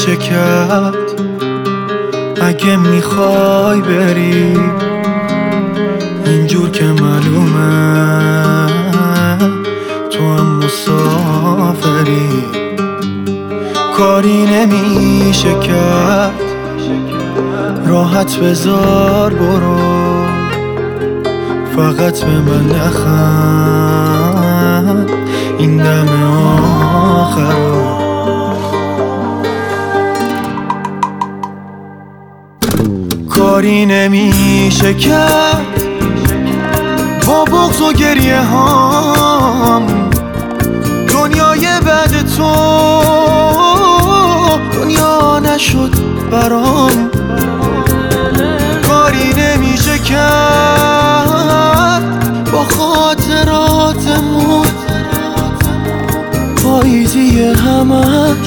نمیشه کرد. اگه میخوای بری اینجور که معلومه تو هم مسافری، کاری نمیشه کرد. راحت بذار برو، فقط به من نخند این دم آخرو. کاری نمیشه کرد با بغض و گریه هام. دنیای بعد تو دنیا نشد برام. کاری نمیشه کرد با خاطراتمون، پاییزی همش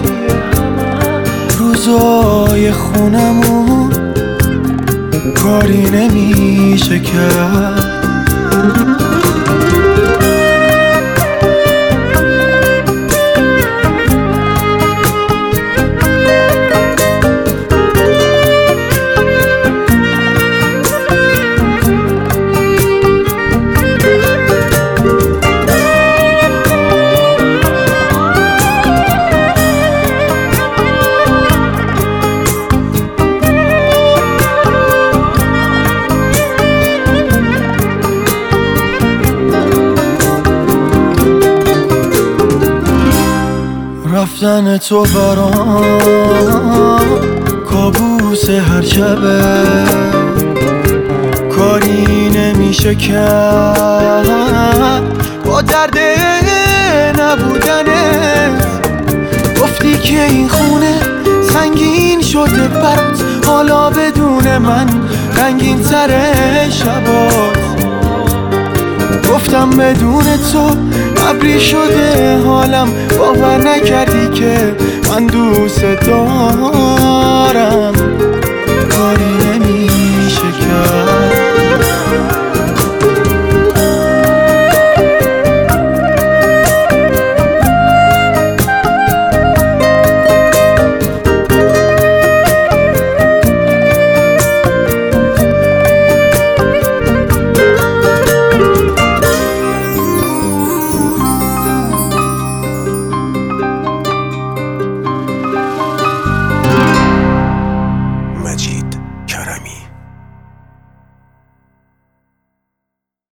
روزای خونمون. کاری نمیشه کرد. رفتن تو برام کابوس هر شبه. کاری نمیشه کرد با درد نبودنت. گفتی که این خونه سنگین شده برات، حالا بدون من رنگین تره شبات. گفتم بدون تو ابری شده حالم، باور نکردی که من دوست دارم.